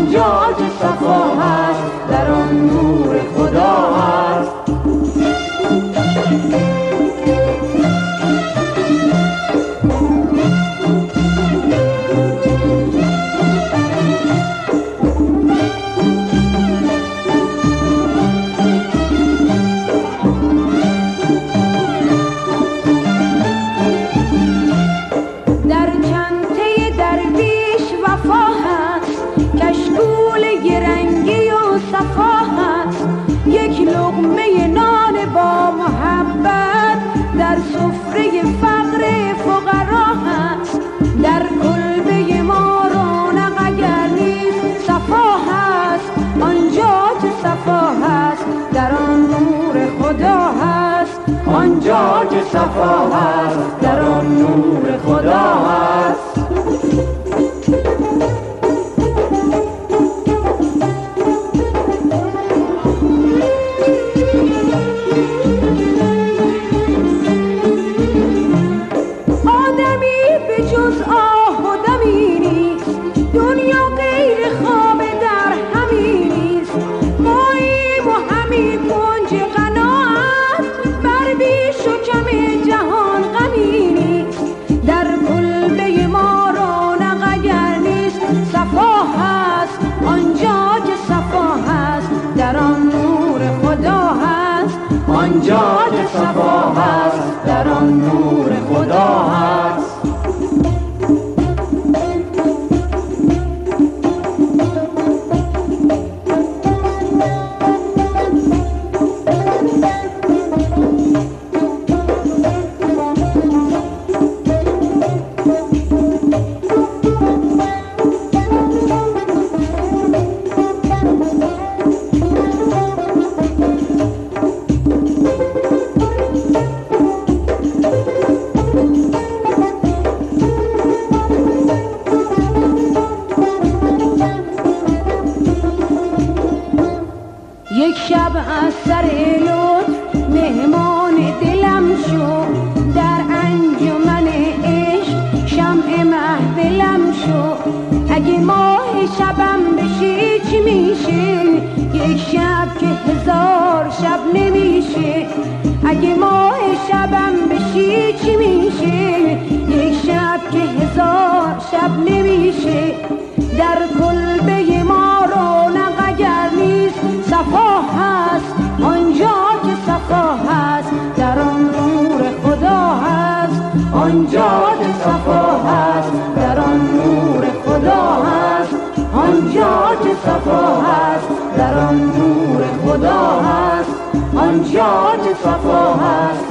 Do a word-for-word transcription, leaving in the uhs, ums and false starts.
آنجا که صفا هست در آن نور خدا هست. آنجا که صفا هست در آن نور خدا هست. آدمی به جز آه و دمی نیست، دنیا غیر خواب در همین نیست. ماییم و همین کنج قناعت، بر بیش و کم جهان غمی نیست. در کلبه ما رونق اگر نیست، صفا هست آنجا که صفا هست در آن نور خدا هست. آنجا که صفا هست در آن نور خدا هست. یک شب از سر لطف مهمان دلم شو، در انجمن عشق شمع محفلم شو. اگه ماه شبم بشی چی میشه؟ یک شب که هزار شب نمیشه. اگه ماه شبم بشی چی میشه؟ یک شب که هزار شب نمیشه. در کلبه ما رونق اگر نیست، صفا هست آنجا که صفا هست در آن نور خدا هست. آنجا که صفا هست در آن نور خدا هست. آنجا که صفا هست در آن نور خدا هست. آنجا که صفا هست